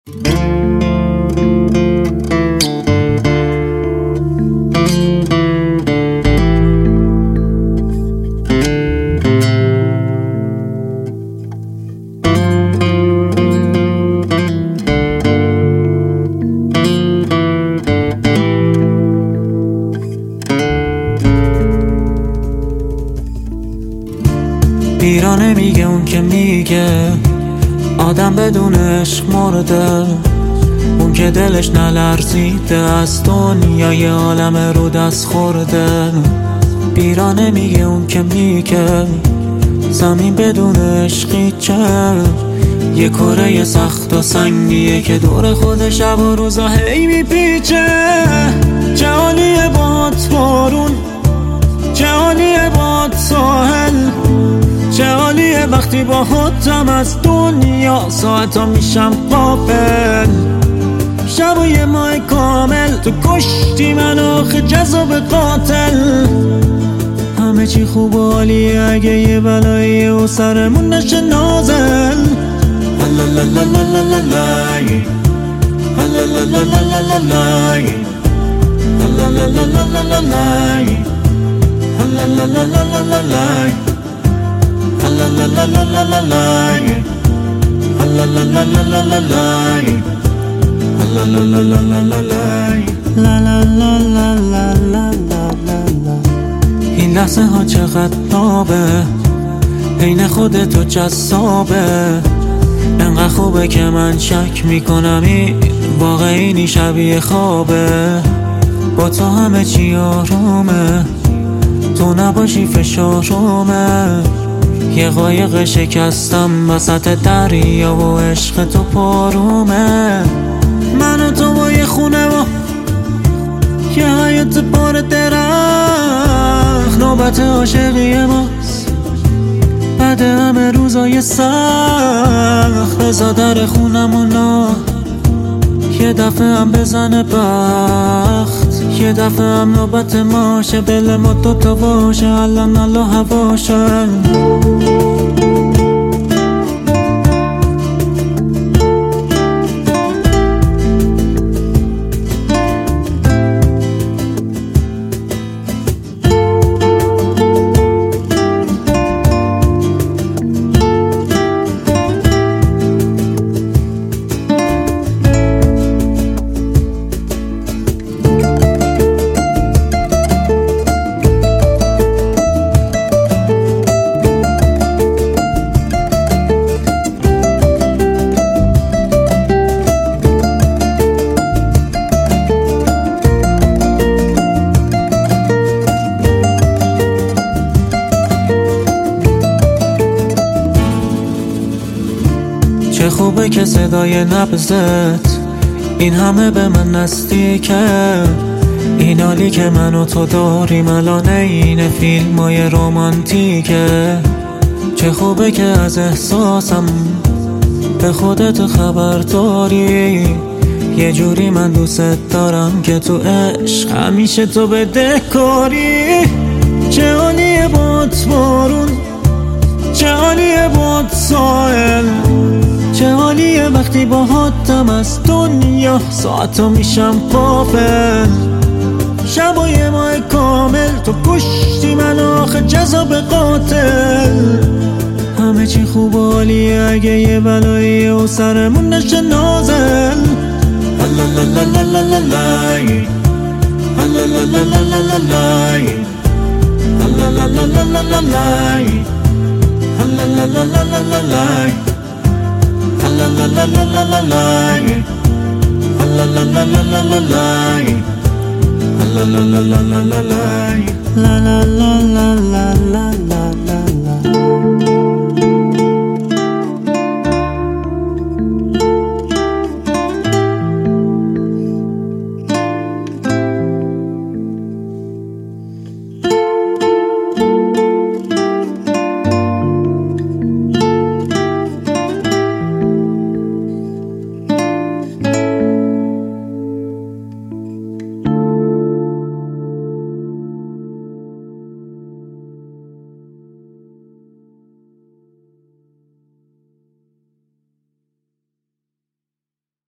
پیرانه میگه اون که میگه آدم بدون عشق مرده، اون که دلش نلرزیده از دنیای عالم رو دست خورده. پیرانه میگه اون که میگه زمین بدون عشقی چه، یه کره سخت و سنگیه که دور خود شب و روزا هی میپیچه. چه حالیه باد بارون، چه حالیه باد ساحل، چه حالیه وقتی با خودم از دنیا ساعتا میشم قافل. شب و یه ماه کامل تو کشتی من آخه جذاب قاتل. همه چی خوب و عالیه اگه یه بلاییه و سرمون نشه نازل. این لحظه ها چقدر نابه، عین خودتو جذابه. انقدر خوبه که من شک میکنم این واقعی شبیه خوابه. با تو همه چی آرومه، تو نباشی فشارمه. یه قایق شکستم وسط دریا و عشق تو پارومه. من و تو با یه خونه و یه حیات پر درخت، نوبت عاشقی ماست بعد همه روزای سخت. رضا در خونمونا یه دفعه هم بزنه بخت، یه دفعه هم نوبت ماشه دل ما دوتا باشه الان الله هواشه. چه خوبه که صدای نبضت این همه به من نزدیکه. این حالی که من و تو داریم الان این فیلمای رمانتیکه. چه خوبه که از احساسم به خودت خبر داری. یه جوری من دوست دارم که تو عشق همیشه تو بدهکاری. چه حالیه باد بارون، چه حالیه باد ساحل، چه حالیه وقتی با خودم از دنیا ساعتا میشم غافل. شب و یه ماه کامل تو کشتی من آخه جذاب قاتل. همه چی خوب و عالیه اگه یه بلاییه و سرمون نشه نازل. La